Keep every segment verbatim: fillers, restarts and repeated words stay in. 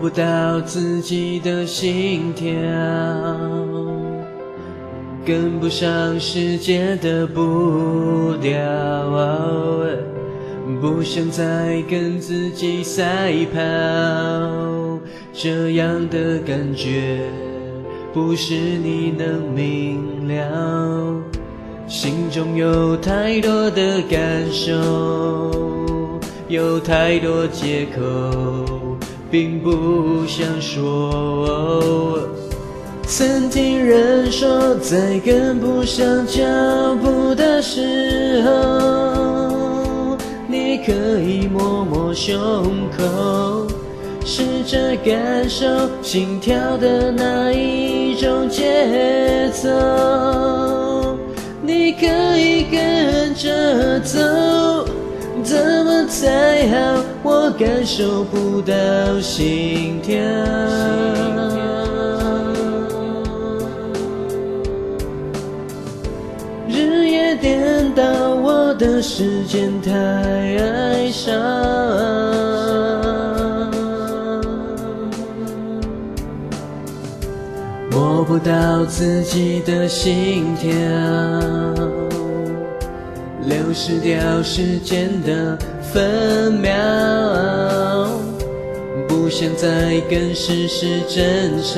不到自己的心跳，跟不上世界的步调，不想再跟自己赛跑，这样的感觉不是你能明了。心中有太多的感受，有太多借口，并不想说。曾听人说，在跟不上脚步的时候，你可以摸摸胸口，试着感受心跳的那一种节奏。你可以跟着走，怎么才好？我感受不到心跳。日夜颠倒，我的时间太少，摸不到自己的心跳，流失掉时间的分秒，不想再跟世事争吵，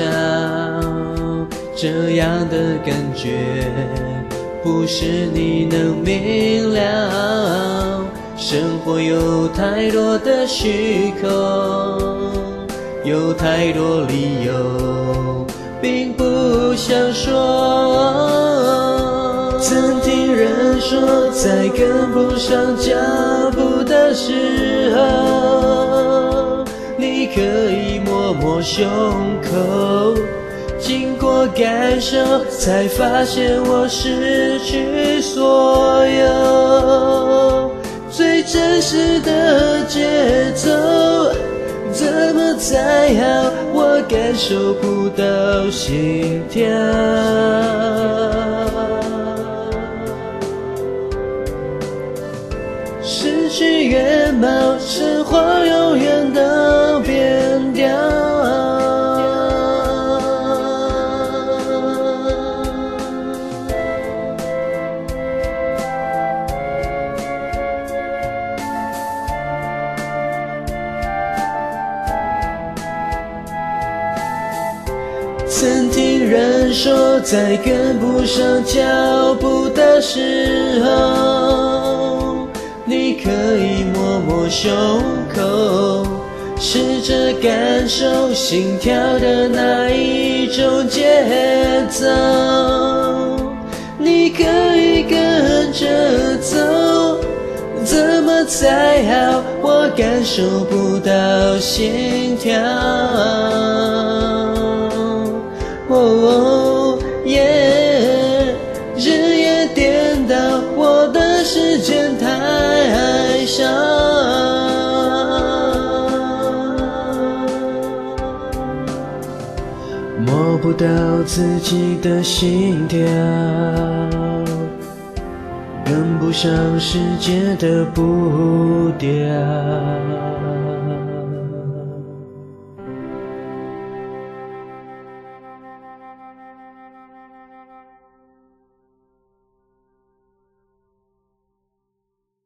这样的感觉不是你能明了。生活有太多的虚空，有太多理由并不想说。曾听人说，在跟不上脚步的时候，你可以摸摸胸口，经过感受，才发现我失去所有。最真实的节奏，怎么才好？我感受不到心跳。失去原貌，生活永远都变掉。曾听人说，在跟不上脚步的时候，你可以摸摸胸口，试着感受心跳的那一种节奏。你可以跟着走，怎么才好？我感受不到心跳。哦耶，日夜颠倒，我的时间太少，摸不到自己的心跳，跟不上世界的步调。